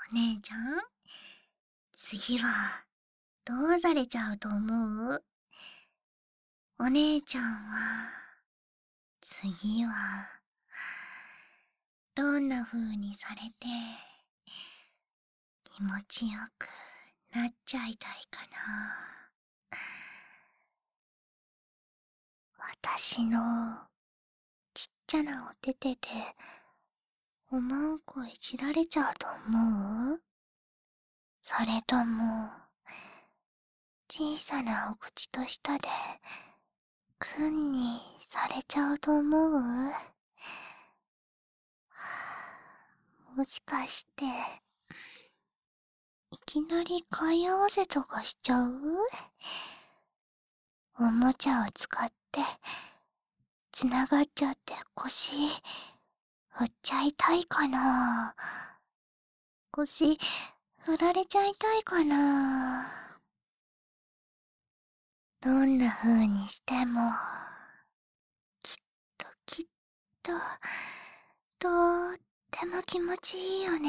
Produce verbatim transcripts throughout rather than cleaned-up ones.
お姉ちゃん、次はどうされちゃうと思う？お姉ちゃんは、次は、どんな風にされて、気持ちよくなっちゃいたいかな。私のちっちゃなお手手で、おまんこいじられちゃうと思う？それとも、小さなお口と舌で、くんにされちゃうと思う？もしかして、いきなり貝合わせとかしちゃう？おもちゃを使って、つながっちゃって腰、振っちゃいたいかな？腰、振られちゃいたいかな？どんな風にしても、きっときっと、とっても気持ちいいよね。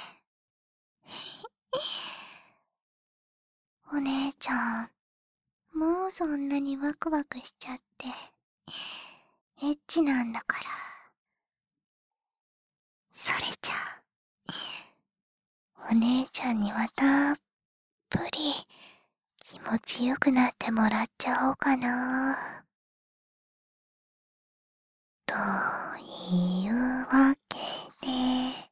お姉ちゃん、もうそんなにワクワクしちゃって、エッチなんだから。それじゃあ、お姉ちゃんにはたっぷり気持ちよくなってもらっちゃおうかな。というわけで、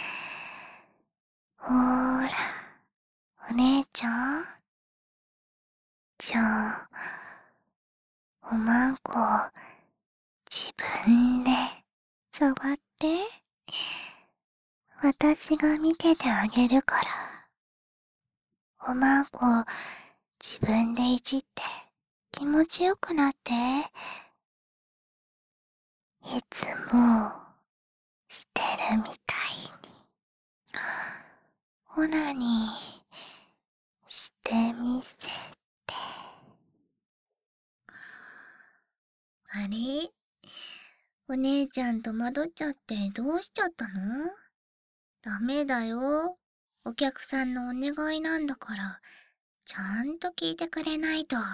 ほーら、お姉ちゃん、じゃあ、おまんこ自分で触って、私が見ててあげるから。おまんこ自分でいじって気持ちよくなって。いつもしてるみたいに。オナニーしてみせて。あれ？お姉ちゃん戸惑っちゃってどうしちゃったの？ダメだよ。お客さんのお願いなんだから、ちゃんと聞いてくれないと。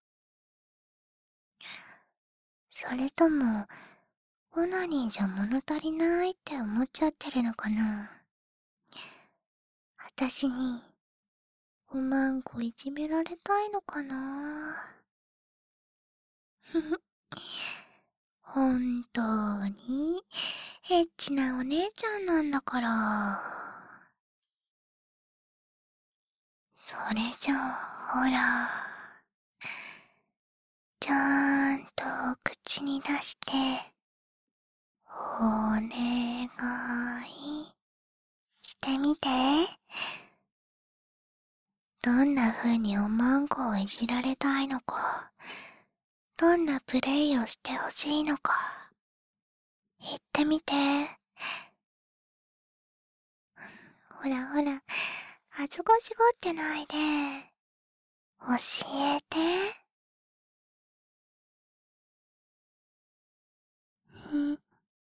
それとも、オナニーじゃ物足りないって思っちゃってるのかな？あたしに、おまんこいじめられたいのかな？ふふ。本当に、エッチなお姉ちゃんなんだから。それじゃあ、ほら。ちゃんと口に出して、お願いしてみて。どんな風におまんこをいじられたいのか、どんなプレイをしてほしいのか、言ってみて。ほらほら、恥ずかしがってないで。教えて。うん。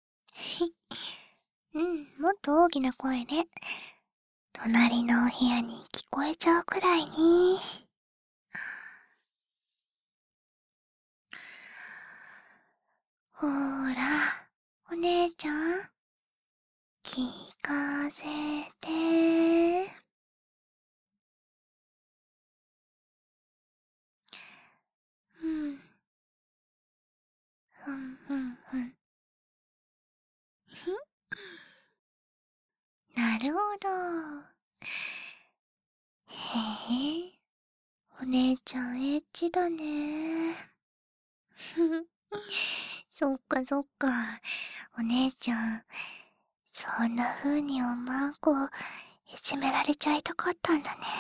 うん、もっと大きな声で。隣のお部屋に聞こえちゃうくらいに。ほーら、お姉ちゃん、聞かせて。うん。ふんふんふん。ふん。なるほど。へえ、お姉ちゃんエッチだね。ふふ。そっかそっか。お姉ちゃん、そんな風におまんこいじめられちゃいたかったんだね。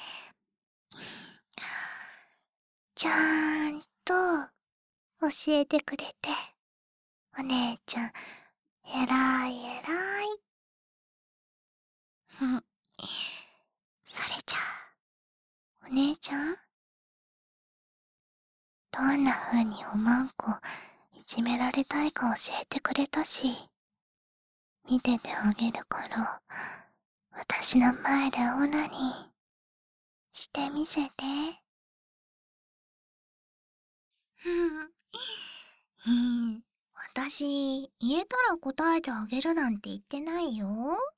ちゃんと教えてくれて、お姉ちゃん、えらいえらい。ふん。それじゃあ、お姉ちゃん、どんな風におまんこいじめられたいか教えてくれたし、見ててあげるから、 私の前でオナニーしてみせて。ふん。ひー、私、言えたら答えてあげるなんて言ってないよ。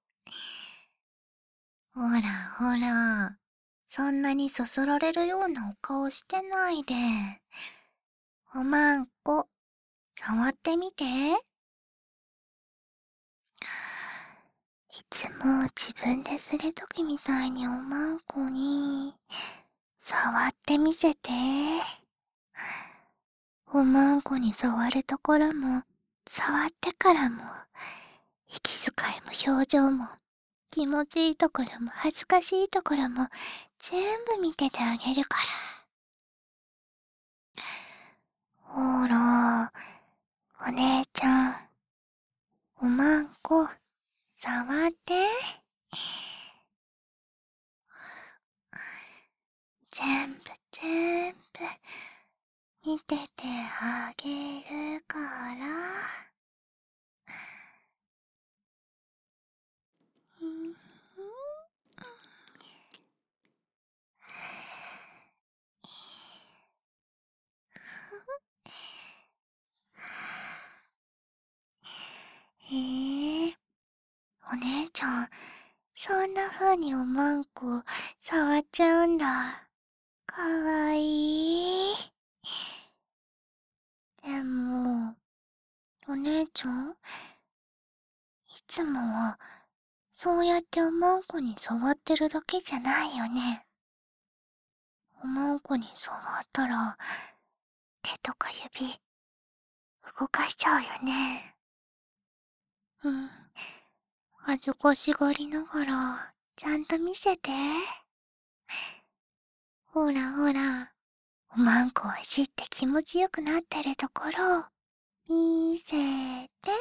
ほらほら、そんなにそそられるようなお顔してないで。おまんこ、触ってみて。いつも自分でするときみたいにおまんこに、触ってみせて。おまんこに触るところも、触ってからも、息遣いも表情も、気持ちいいところも恥ずかしいところも、全部見ててあげるから。ほら、お姉ちゃん、おまんこ、触って。全部全部、見ててあげるから。うんへえ、お姉ちゃん、そんな風におまんこ触っちゃうんだ。かわいい。でも、お姉ちゃん、いつもは、そうやっておまんこに触ってるだけじゃないよね。おまんこに触ったら、手とか指、動かしちゃうよね。うん。恥ずかしがりながら、ちゃんと見せて。ほらほら、おまんこをいじって気持ちよくなってるところを、見せて。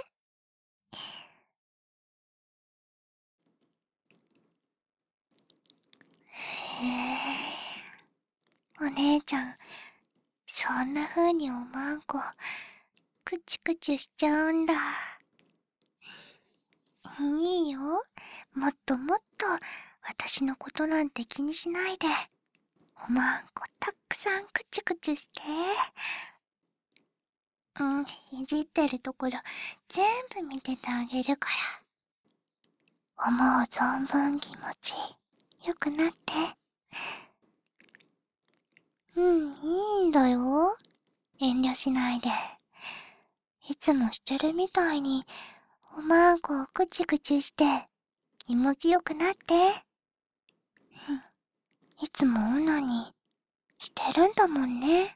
へえ。お姉ちゃん、そんな風におまんこ、くちくちしちゃうんだ。いいよ。もっともっと、私のことなんて気にしないで。おまんこたくさんくちくちして。うん、いじってるところ、全部見ててあげるから。思う存分気持ち、よくなって。うん、いいんだよ。遠慮しないで。いつもしてるみたいに、おまんこをくちくちして、気持ちよくなって。うん、いつもオナニーしてるんだもんね。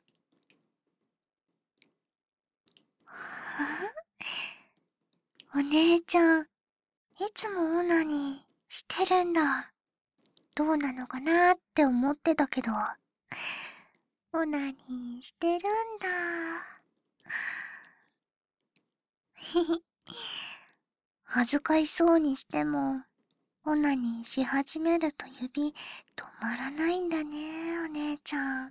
お姉ちゃん、いつもオナニーしてるんだ。どうなのかなって思ってたけど、オナニーしてるんだ。ひひ。恥ずかしそうにしても、オナニーし始めると指止まらないんだね、お姉ちゃん。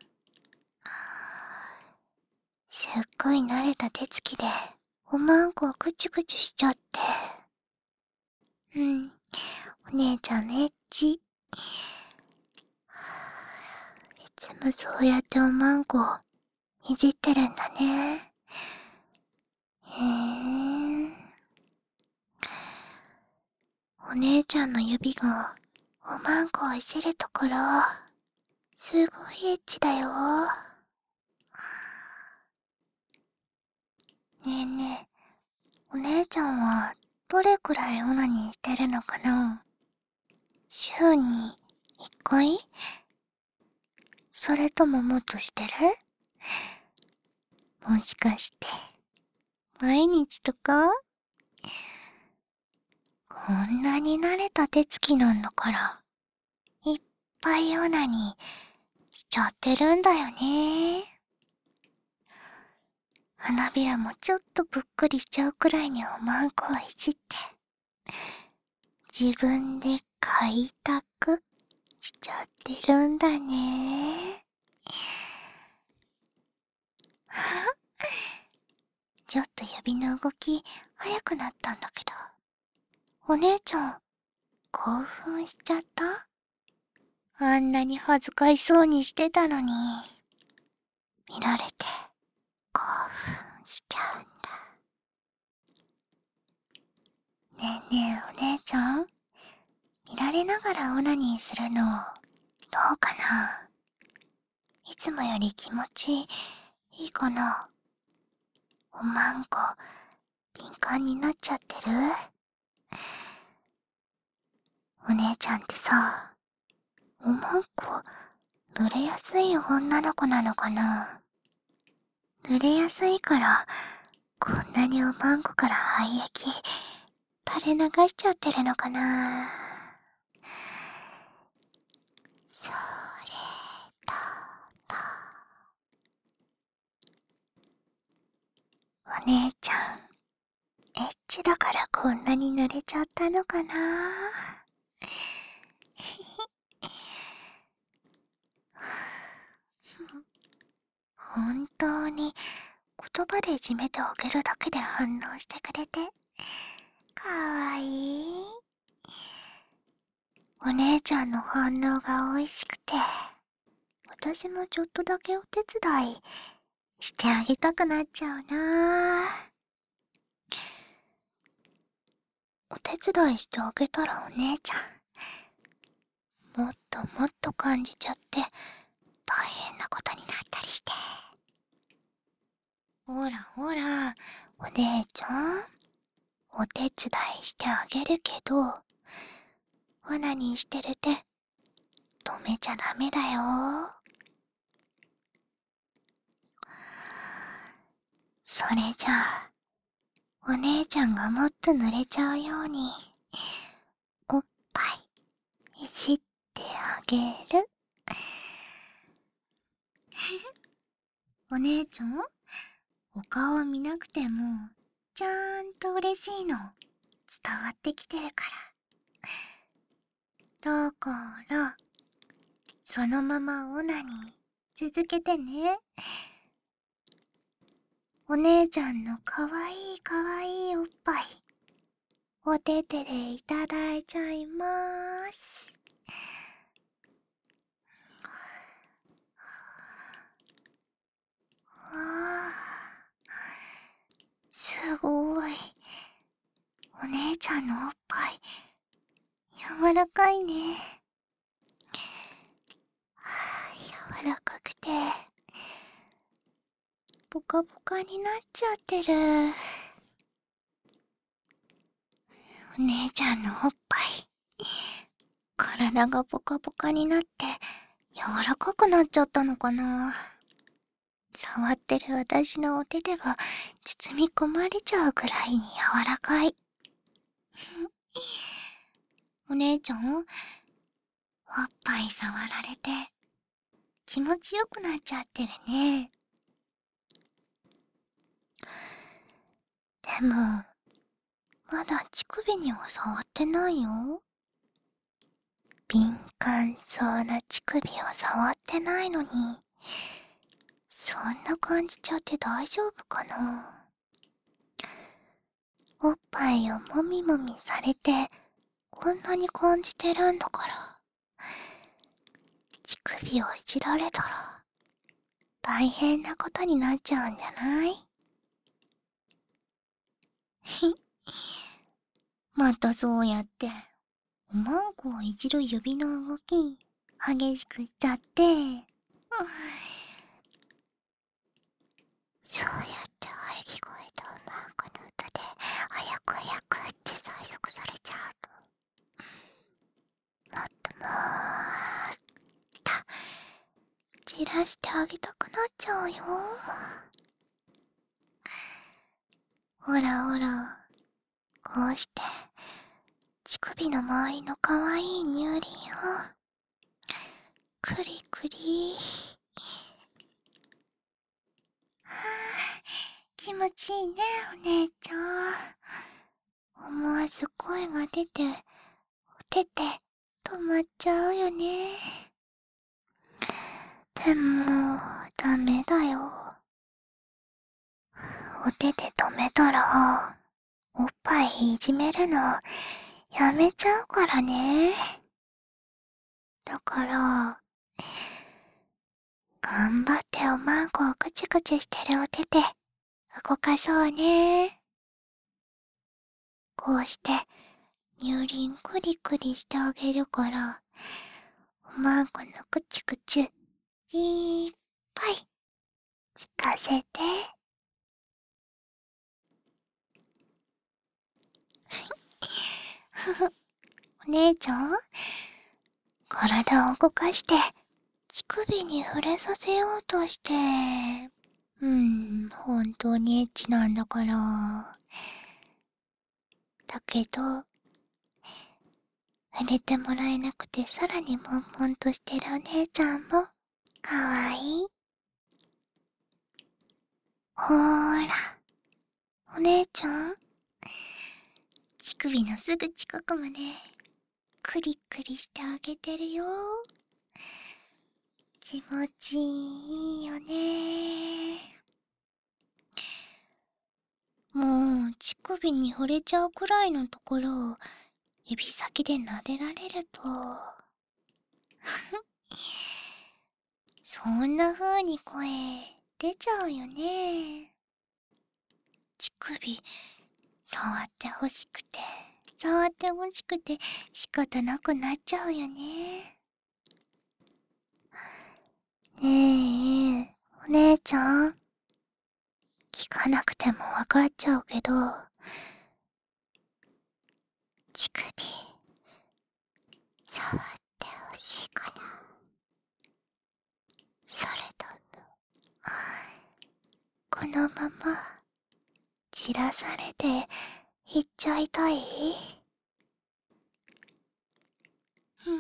すっごい慣れた手つきで、おまんこをくちゅくちゅしちゃって。うん、お姉ちゃんのエッチ。いつもそうやっておまんこをいじってるんだね。へえ。お姉ちゃんの指がおまんこをいじるところ、すごいエッチだよ。ねえねえ、お姉ちゃんはどれくらいオナニーしてるのかな？週にいっかい？それとももっとしてる？もしかして、毎日とか？こんなに慣れた手つきなんだから、いっぱいオナニーしちゃってるんだよね。花びらもちょっとぷっくりしちゃうくらいにおまんこをいじって、自分で開拓しちゃってるんだね。ちょっと指の動き早くなったんだけど、お姉ちゃん、 興奮しちゃった？あんなに恥ずかしそうにしてたのに、見られて興奮しちゃうんだ。ねえねえお姉ちゃん、見られながらオナニーするのどうかな？いつもより気持ちいいかな？おまんこ敏感になっちゃってる？お姉ちゃんってさ、おまんこ濡れやすい女の子なのかな？濡れやすいからこんなにおまんこから廃液垂れ流しちゃってるのかな？それともお姉ちゃんエッチだからこんなに濡れちゃったのかな？本当に言葉でいじめてあげるだけで反応してくれてかわいい。お姉ちゃんの反応が美味しくて、私もちょっとだけお手伝いしてあげたくなっちゃうな。お手伝いしてあげたらお姉ちゃんもっともっと感じちゃって大変なことになったりして。ほらほらお姉ちゃん、お手伝いしてあげるけどオナニーしてる手止めちゃダメだよ。それじゃあお姉ちゃんがもっと濡れちゃうようにおっぱいいじってあげる。お姉ちゃん、お顔見なくてもちゃんと嬉しいの伝わってきてるから。だからそのままオナニー続けてね。お姉ちゃんのかわいいかわいいおっぱいお手手でいただいちゃいまーす。あー、すごい。お姉ちゃんのおっぱい柔らかいね。はあ、柔らかくてポカポカになっちゃってる。お姉ちゃんのおっぱい体がポカポカになって柔らかくなっちゃったのかな。触ってる私のお手手が包み込まれちゃうくらいに柔らかい。お姉ちゃん、おっぱい触られて気持ちよくなっちゃってるね。でもまだ乳首には触ってないよ。敏感そうな乳首を触ってないのにそんな感じちゃって大丈夫かな。おっぱいをもみもみされてこんなに感じてるんだから乳首をいじられたら大変なことになっちゃうんじゃない？ひまたそうやっておまんこをいじる指の動き激しくしちゃって、うん、そうやって入り声とおまんこの歌で早く早くって催促されちゃうと、もっともーっとじらしてあげたくなっちゃうよ。ほらほら、こうして乳首の周りのかわいい乳輪をくりくり。はあ、気持ちいいねお姉ちゃん。思わず声が出てお手手止まっちゃうよね。でもダメだよ。お手で止めたらおっぱいいじめるのややめちゃうからね。だから、頑張っておまんこをくちくちしてるお手で動かそうね。こうして乳輪クリクリしてあげるから、おまんこのくちくちいっぱい聞かせて。ふふ、お姉ちゃん、体を動かして乳首に触れさせようとして。うーん、本当にエッチなんだから。だけど、触れてもらえなくてさらに悶々としてるお姉ちゃんもかわいい。ほーら、お姉ちゃん、乳首のすぐ近くまでクリクリしてあげてるよ。気持ちいいよね。もう乳首に触れちゃうくらいのところを指先で撫でられるとそんな風に声出ちゃうよね。乳首触ってほしくて触ってほしくて仕方なくなっちゃうよね。ねえ、お姉ちゃん、聞かなくてもわかっちゃうけど、乳首触ってほしいかな。それともこのまま散らされていっちゃいたい？うん。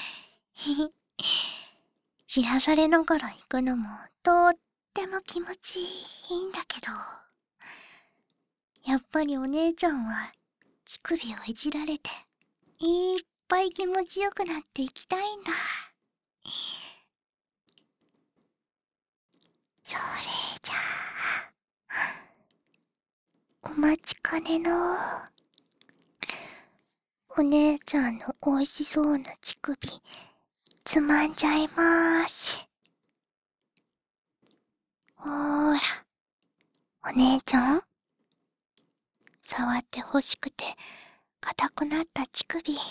知らされながら行くのもとっても気持ちいいんだけど、やっぱりお姉ちゃんは乳首をいじられていっぱい気持ちよくなっていきたいんだ。それじゃあ、お待ちかねのお姉ちゃんの美味しそうな乳首つまんじゃいまーす。ほーら、お姉ちゃん、触ってほしくて硬くなった乳首、キュー。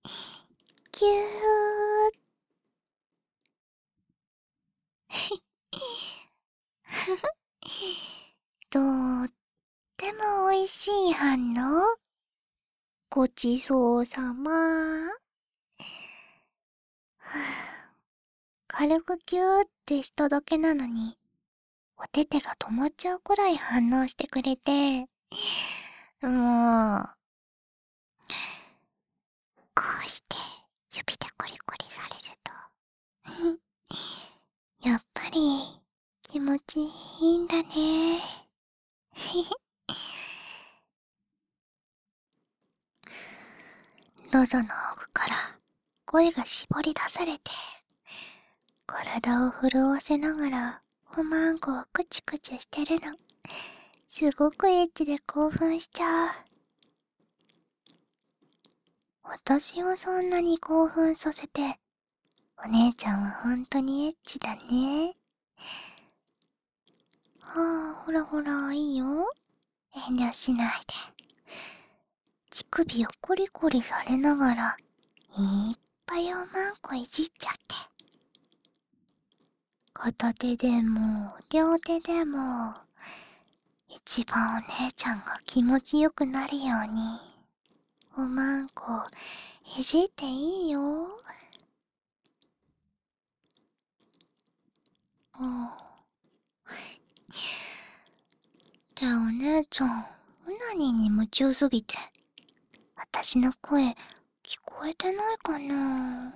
とっても美味しい反応。ごちそうさま。はあ、軽くキューってしただけなのに、お手手が止まっちゃうくらい反応してくれて、もう、こうして指でコリコリされると、やっぱり気持ちいいんだね。喉の奥から声が絞り出されて、体を震わせながらおまんこをクチクチしてるの、すごくエッチで興奮しちゃう。私をそんなに興奮させて、お姉ちゃんはほんとにエッチだね。はあ、ほらほら、いいよ。遠慮しないで。乳首をコリコリされながら、いっぱいおまんこいじっちゃって。片手でも、両手でも、一番お姉ちゃんが気持ちよくなるように、おまんこいじっていいよ。ああ。で、お姉ちゃん、オナニーに夢中すぎて、私の声、聞こえてないかな？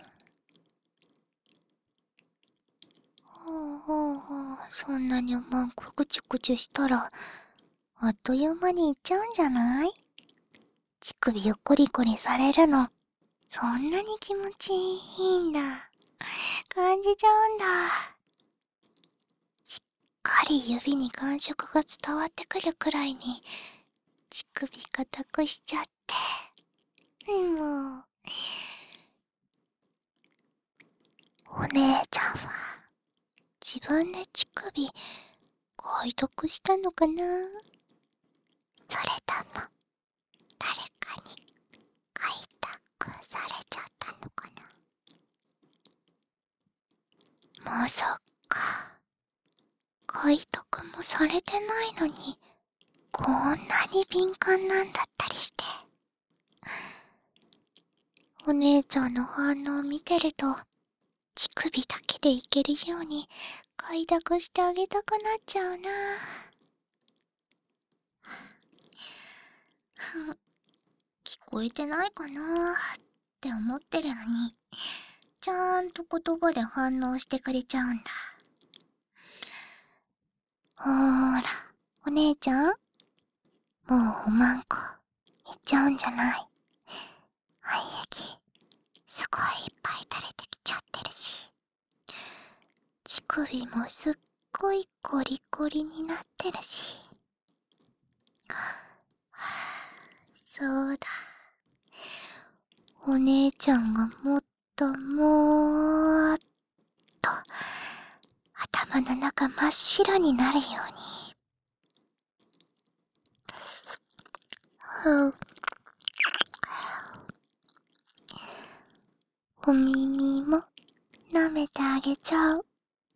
はあはあはあ、そんなにおまんこくちゅくちゅしたら、あっという間にいっちゃうんじゃない？乳首をコリコリされるの、そんなに気持ちいいんだ。感じちゃうんだ。しっかり指に感触が伝わってくるくらいに、乳首固くしちゃって。 姉ちゃんは自分で乳首解読したのかな。それとも誰かに開拓されちゃったのかな。まさか開拓もされてないのにこんなに敏感なんだったりして。お姉ちゃんの反応を見てると乳首だけでいけるように開拓してあげたくなっちゃうな。聞こえてないかなって思ってるのにちゃんと言葉で反応してくれちゃうんだ。ほーら、お姉ちゃん、もうおまんこいっちゃうんじゃない。愛液すごいいっぱい垂れてきちゃってるし、乳首もすっごいコリコリになってるし。はぁ、そうだ、お姉ちゃんがもっともーっと頭の中真っ白になるように。ふう、お耳も舐めてあげちゃう。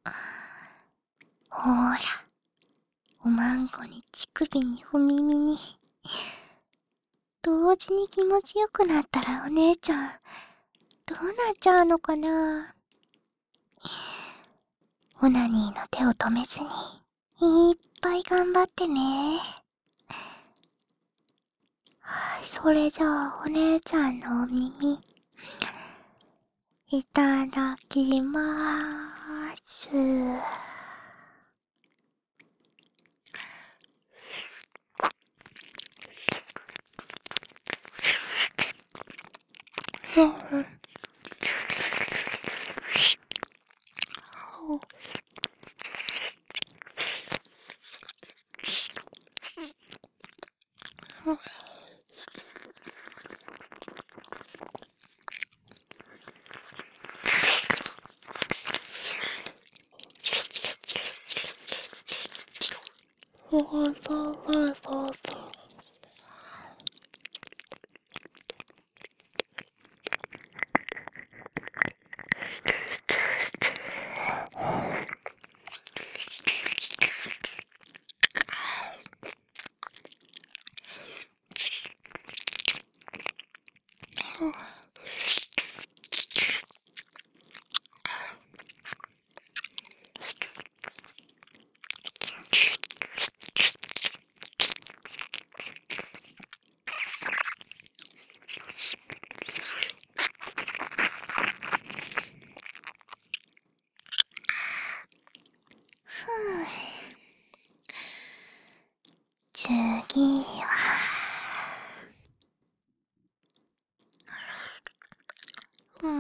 ほーら、おまんこに乳首にお耳に同時に気持ちよくなったらお姉ちゃんどうなっちゃうのかな。オナニーの手を止めずにいっぱい頑張ってね。それじゃあお姉ちゃんのお耳いただきまーす。うん。そうそうそうそう。次はうん。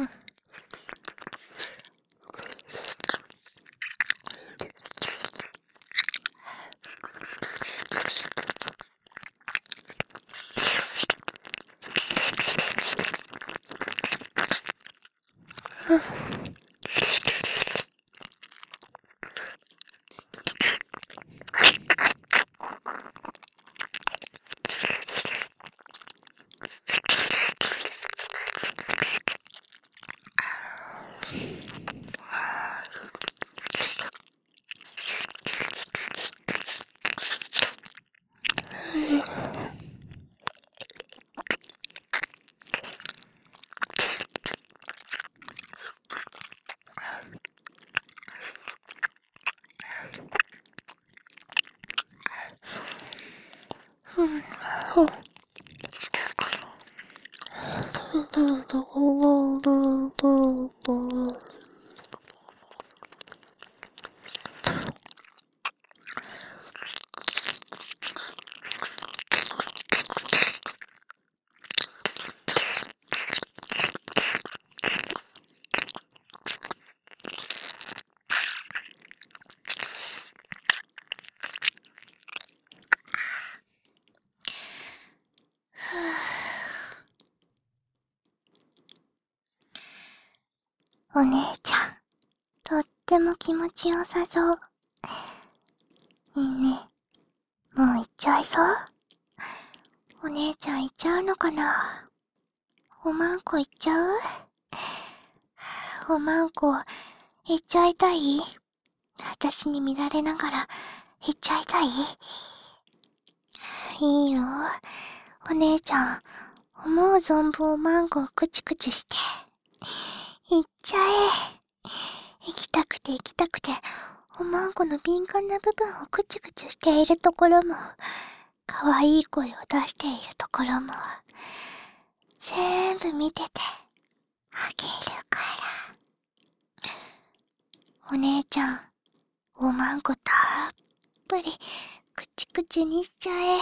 お姉ちゃんっても気持ちよさそう。ねえねえ、もう行っちゃいそう？お姉ちゃん行っちゃうのかな？おまんこ行っちゃう？おまんこ、行っちゃいたい？私に見られながら、行っちゃいたい？いいよ。お姉ちゃん、思う存分おまんこをクチクチして。行っちゃえ。行きたくて行きたくて、おまんこの敏感な部分をクチクチしているところも、可愛い声を出しているところも、全部見てて、あげるから。お姉ちゃん、おまんこたっぷり、クチクチにしちゃえ。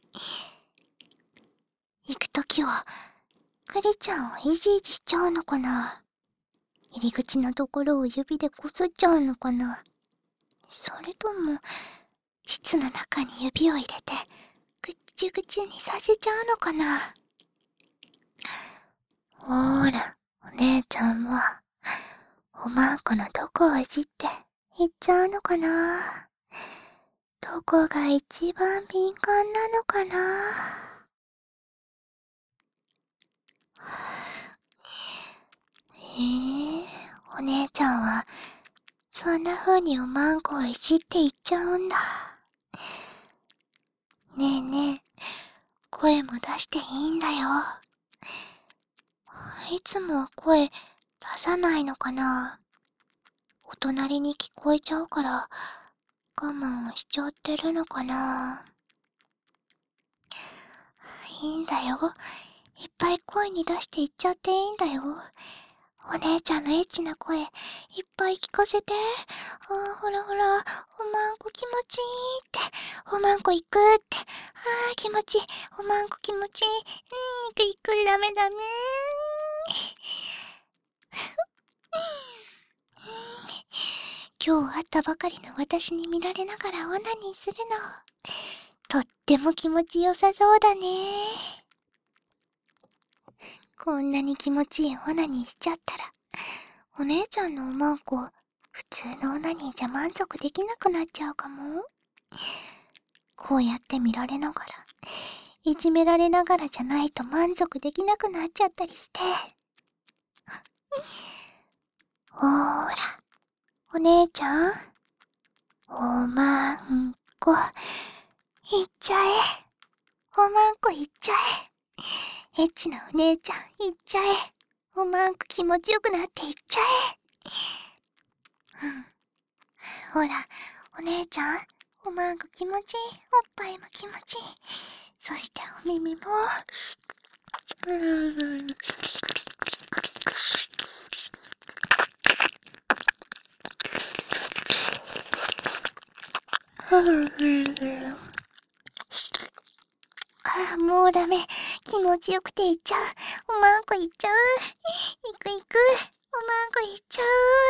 行くときは、クリちゃんをいじいじしちゃうのかな？入り口のところを指でこすっちゃうのかな？それとも、膣の中に指を入れて、ぐっちゅぐちゅにさせちゃうのかな？ほーら、お姉ちゃんは、おまんこのどこをいじって言っちゃうのかな？どこが一番敏感なのかな？えぇ、お姉ちゃんは、そんな風におまんこをいじって言っちゃうんだ。ねえねえ、声も出していいんだよ。いつも声出さないのかな？お隣に聞こえちゃうから、我慢しちゃってるのかな？いいんだよ。いっぱい声に出して言っちゃっていいんだよ。お姉ちゃんのエッチな声、いっぱい聞かせて。あー、ほらほら、おまんこ気持ちいいって。おまんこ行くって。あー、気持ちいい。おまんこ気持ちいい。うん、行く行く、ダメダメ今日会ったばかりの私に見られながらオナニーするの。とっても気持ちよさそうだね。こんなに気持ちいいオナニーしちゃったら、お姉ちゃんのおまんこ、普通のオナニーじゃ満足できなくなっちゃうかも。こうやって見られながら、いじめられながらじゃないと満足できなくなっちゃったりして。ほーら、お姉ちゃん、おまんこ、いっちゃえ。おまんこいっちゃえ。エッチなお姉ちゃんいっちゃえ。おまんこ気持ちよくなっていっちゃえ。うん。ほら、お姉ちゃん、おまんこ気持ちいい。おっぱいも気持ちいい。そしてお耳も。うーん。ああ、もうダメ。気持ちよくていっちゃう。おまんこいっちゃう。いくいく。おまんこいっちゃう。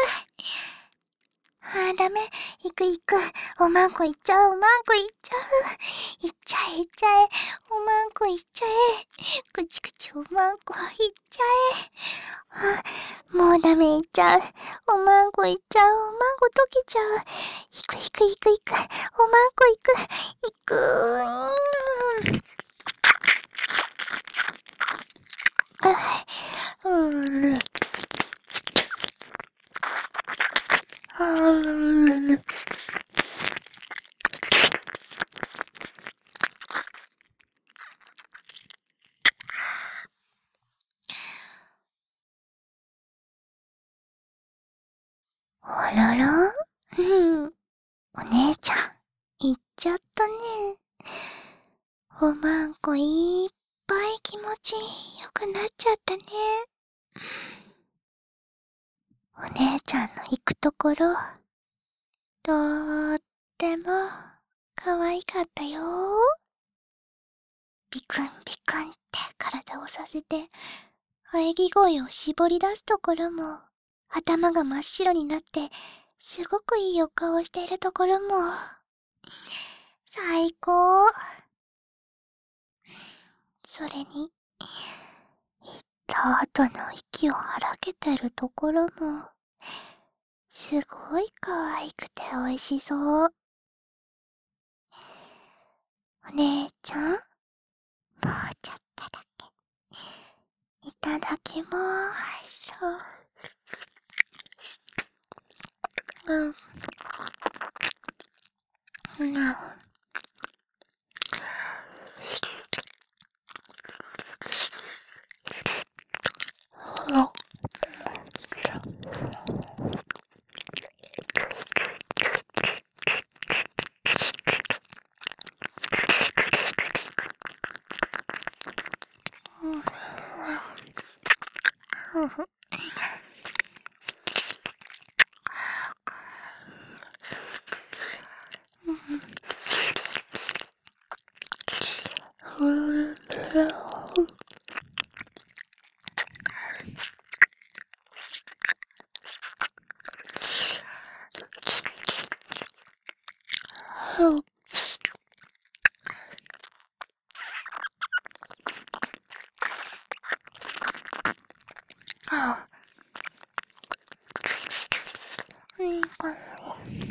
ああ、ダメ。いくいく。おまんこいっちゃう。おまんこいっちゃう。いっちゃえ、いっちゃえ。おまんこいっちゃえ。くちくちおまんこいっちゃえ。あ、もうダメいっちゃう。おまんこいっちゃう。おまんこ溶けちゃう。いくいくいくいく。おまんこいく。いくーん。あ、うん。うん。あらら？うん。お姉ちゃん、行っちゃったね。おまんこいっぱい気持ちよくなっちゃったね。お姉ちゃんの行くところ、とーっても可愛かったよ。ビクンビクンって体をさせて、喘ぎ声を絞り出すところも、頭が真っ白になって、すごくいいお顔しているところも、最高。それに、行った後の息を荒げてるところも、すすごい可愛くて美味しそう。お姉ちゃん、もうちょっとだけ。いただきまーす。うん。うん。いいかな。